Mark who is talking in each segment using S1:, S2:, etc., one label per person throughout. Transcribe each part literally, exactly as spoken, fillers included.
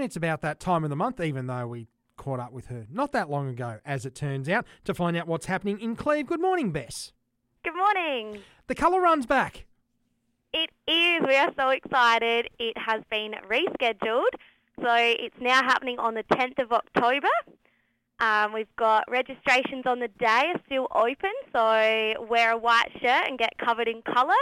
S1: And it's about that time of the month, even though we caught up with her not that long ago, as it turns out, to find out what's happening in Cleve. Good morning, Bess.
S2: Good morning.
S1: The colour run's back.
S2: It is. We are so excited. It has been rescheduled. So it's now happening on the tenth of October. Um, we've got registrations on the day are still open. So wear a white shirt and get covered in colour.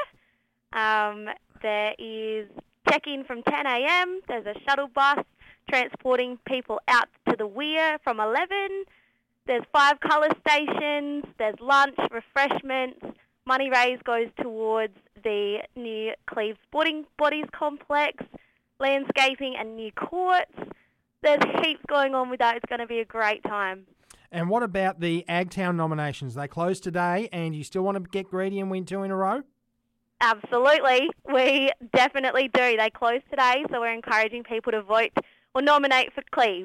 S2: Um, there is check-in from ten a.m. There's a shuttle bus transporting people out to the weir from eleven. There's five colour stations. There's lunch, refreshments. Money raised goes towards the new Cleve Sporting Bodies Complex, landscaping and new courts. There's heaps going on with that. It's going to be a great time.
S1: And what about the Agtown nominations? They close today, and you still want to get greedy and win two in a row?
S2: Absolutely. We definitely do. They close today, so we're encouraging people to vote or nominate for Cleve.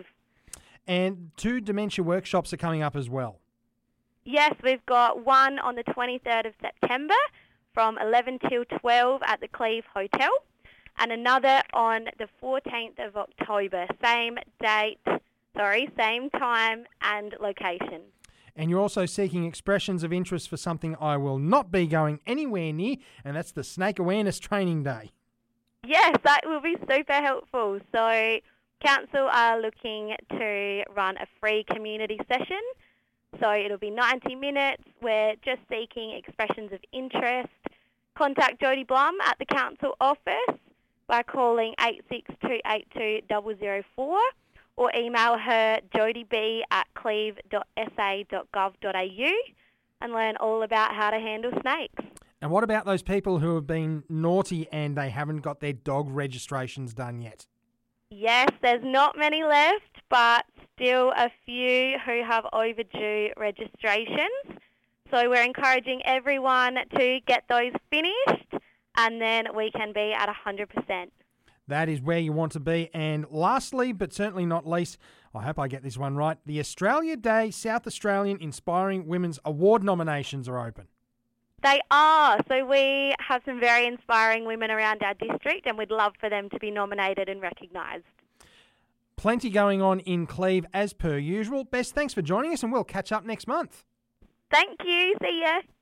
S2: And
S1: two dementia workshops are coming up as well.
S2: Yes, we've got one on the twenty-third of September from eleven till twelve at the Cleve Hotel, and another on the fourteenth of October. Same date, sorry, same time and location.
S1: And you're also seeking expressions of interest for something I will not be going anywhere near, and that's the Snake Awareness Training Day.
S2: Yes, that will be super helpful. So Council are looking to run a free community session. So it'll be ninety minutes. We're just seeking expressions of interest. Contact Jodie Blum at the Council office by calling eight six two eight two zero zero four or email her jodieb at cleve dot s a dot gov dot a u and learn all about how to handle snakes.
S1: And what about those people who have been naughty and they haven't got their dog registrations done yet?
S2: Yes, there's not many left, but still a few who have overdue registrations. So we're encouraging everyone to get those finished, and then we can be at one hundred percent.
S1: That is where you want to be. And lastly, but certainly not least, I hope I get this one right, the Australia Day South Australian Inspiring Women's Award nominations are open.
S2: They are. So we have some very inspiring women around our district, and we'd love for them to be nominated and recognised.
S1: Plenty going on in Cleve as per usual. Bess, thanks for joining us, and we'll catch up next month.
S2: Thank you. See ya.